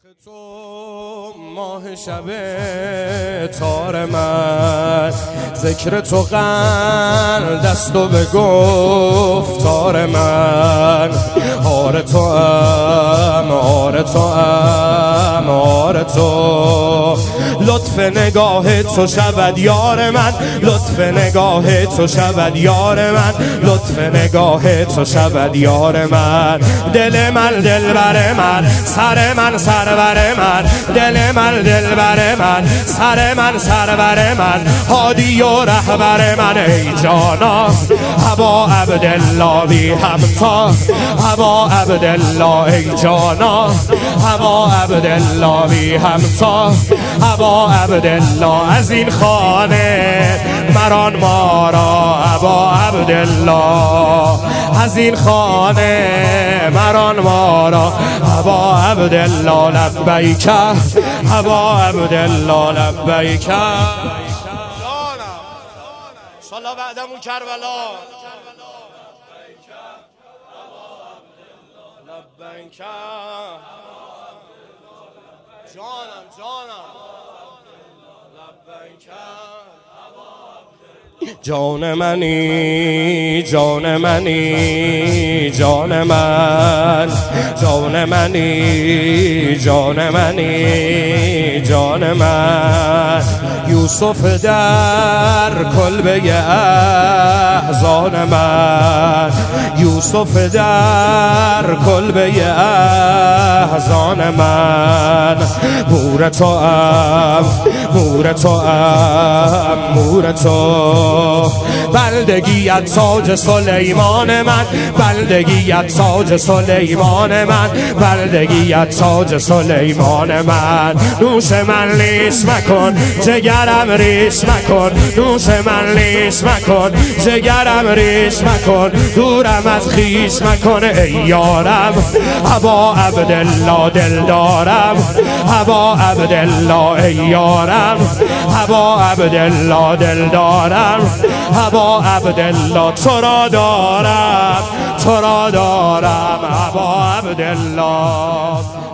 تو ماه شب تار من، ذکر تو قند دست و به گفتار من. آره تو ام، آره تو ام، آره تو. لطف نگاه تو شود یار من، لطف نگاه تو شود یار من، لطف نگاه تو شود یار من. دل من دلبر من، سر من سرور من، دل من دلبر من، سر من سرور من، هادی و رهبر من. ای جانا ابا عبدالله بی همتا، ابا عبدالله ای جانا، ابا عبدالله بی همتا، ابا عبدالله از این خانه مران ما را. ابا عبدالله از این خانه مران ما را. ابا عبدالله لبیک، ابا عبدالله لبیک. انشالله بعدمون کربلا. لبیک جانم جانم لبیک. جان منی جان منی جان من، جان منی جان منی جان من. یوسف در کلبه احزان من، یوسف در کلبه احزان من. مور تو ام، مور تو ام، مور تو. بلدگیت تاج سلیمان من، بلدگیت تاج سلیمان من، بلدگیت تاج سلیمان من. نوش من لیش مکن جگرم ریش مکن، نوش من لیش مکن جگرم ریش مکن، دورم از خیش مکن ای یارم. ابا عبدالله دل دارم، ابا عبدالله ای یارم، ابا عبدالله دل دارم، ابا عبدالله تو را دارم، تو را دارم ابا عبدالله.